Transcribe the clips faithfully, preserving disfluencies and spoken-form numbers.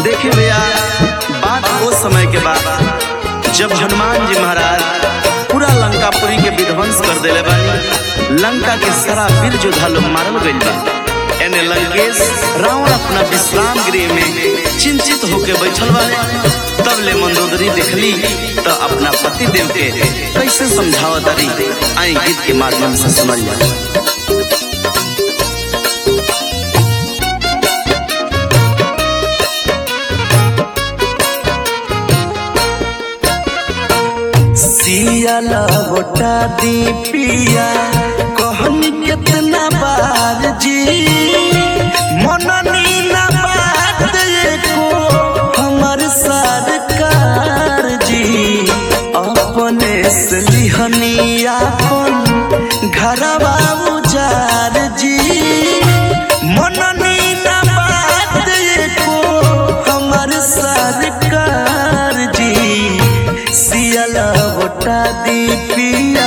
देखिए भैया, बात वो समय के बाद जब हनुमान जी महाराज पूरा लंकापुरी के विध्वंस कर देले बानी। लंका के सारा वीर योद्धा लोग मारल गइल बा। एने लंकेश रावण अपना विश्राम गृह में चिंतित होके बैठल बारे। तब ले मंदोदरी देखली तो अपना पति देव के कैसे समझावत तारी, आई गीत के माध्यम से समझ जा। सिया लौटा दी पिया कहनी कितना बार जी, मननी ना बात को हमर सरकार जी। अपने से लिहनी अपन घरवा उजार जी, मननी ना बात को हमर सरकार जी। सिया लौटा दी पिया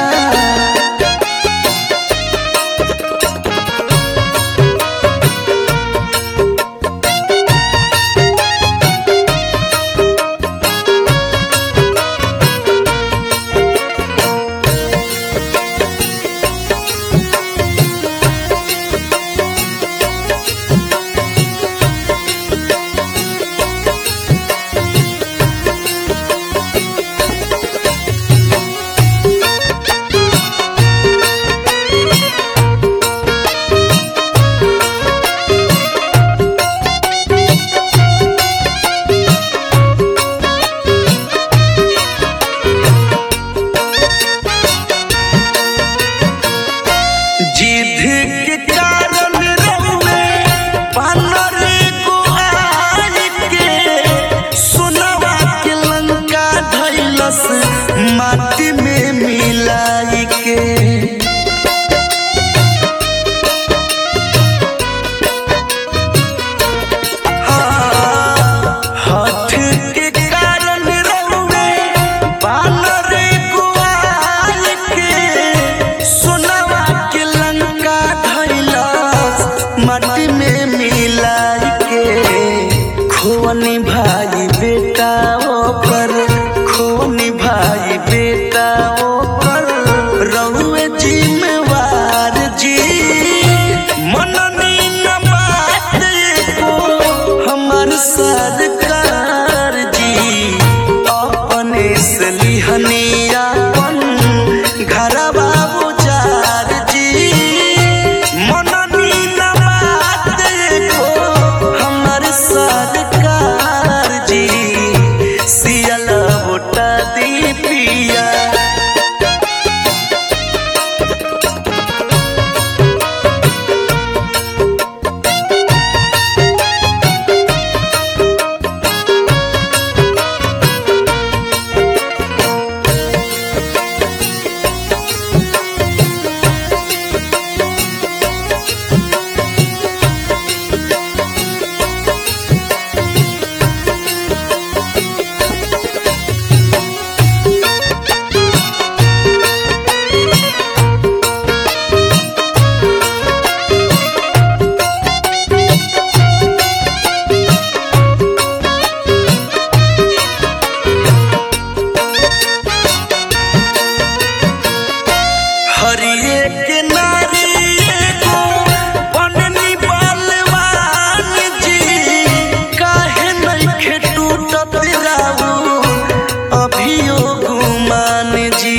माटी में मिलाई के। हाँ, हठ के कारण रहुए बानर को आल के, सोनवा के लंका धैलस माटी में मिलाई के। खोनी भाई बेटा ओकर, खोनी भाई बेटा ओकर रहुए जिम्मेवार जी। मननी न बात को हमर सरकार जी। अपने से लिहनी अपन घरवा उजार जी, मननी न बात को हमर सरकार जी। सिया लौटा दी पिया हरिये के नारी को बननी बलवान जी। काहे नइखे टूटत राऊ अभियो गुमान जी।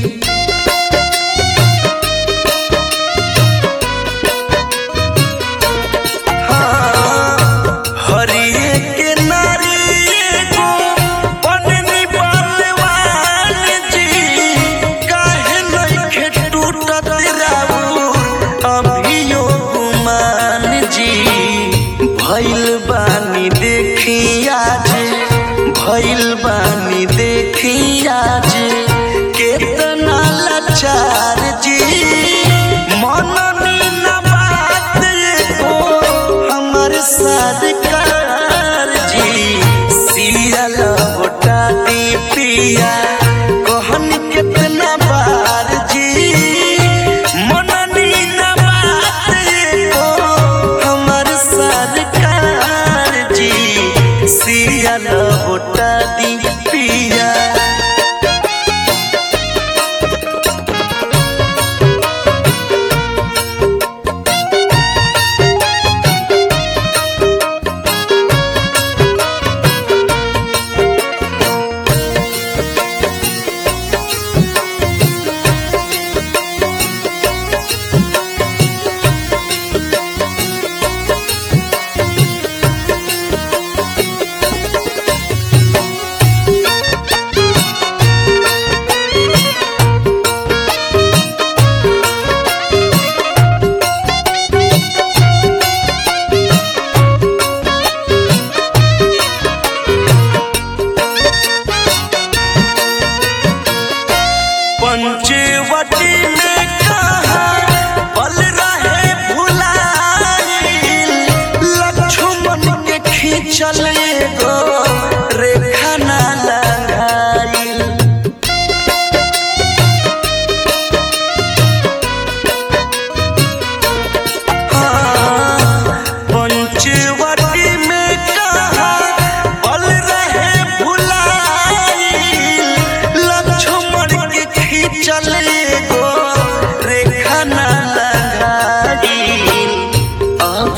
हाँ, हरिये के नारी को बननी बलवान जी। काहे नइखे टूटत राऊ अभियो गुमान जी। भइल बानी देखी आज, भइल बानी देखी आज केतना लाचार जी। मननी न बात को हमर सरकार जी। सिया लौटा दी पिया कहन कितना बार जी। मननी न बात को हमर सरकार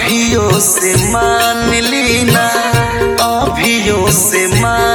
अभियो से मान लीना, अभियो से मान